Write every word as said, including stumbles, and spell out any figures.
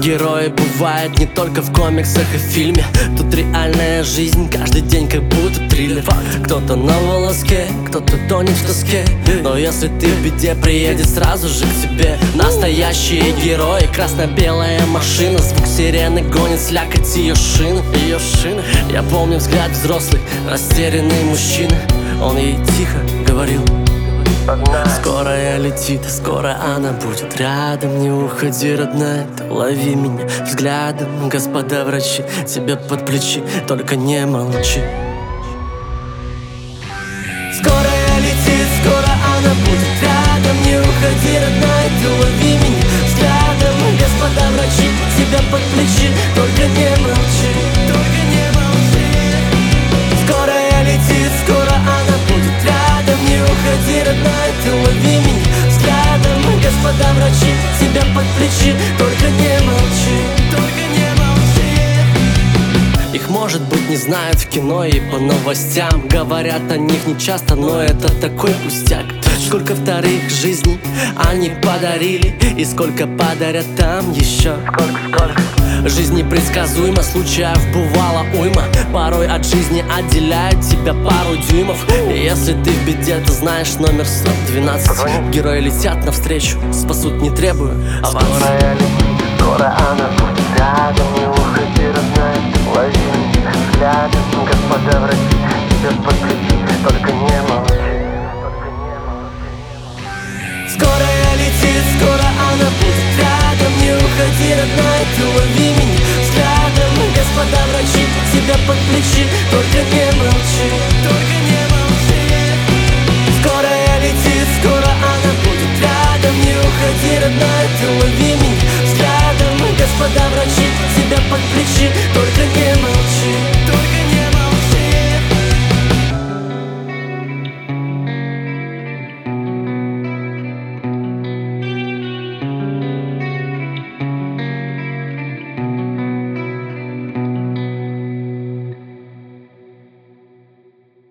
Герои бывают не только в комиксах и фильме. Тут реальная жизнь, каждый день как будто триллер. Кто-то на волоске, кто-то тонет в тоске. Но если ты в беде, приедет сразу же к тебе настоящие герои. Красно-белая машина, звук сирены гонит слякоть ее шины, ее шины. Я помню взгляд взрослый, растерянный мужчина. Он ей тихо говорил: скорая летит, скоро она будет рядом. Не уходи, родная, ты лови меня взглядом. Господа врачи, тебе под плечи, только не молчи. Скорая летит, скоро она будет рядом. Не уходи, родная, ты лови меня взглядом. Господа врачи, тебя под плечи, только не молчи, только не молчи. Скорая летит, скоро она будет рядом. Не уходи, родная, ты лови меня взглядом. Господа врачи, тебя под плечи, только не молчи, только не молчи. Их, может быть, не знают в кино и по новостям. Говорят о них не часто, но это такой пустяк. Сколько вторых жизней они подарили, и сколько подарят там еще. Сколько, сколько? Жизнь непредсказуема, случаев бывало уйма. Порой от жизни отделяет тебя пару дюймов. И если ты в беде, ты знаешь номер сто двенадцать. Герои летят навстречу, спасут не требуя аванс. Скоро летит, скоро она будет рядом.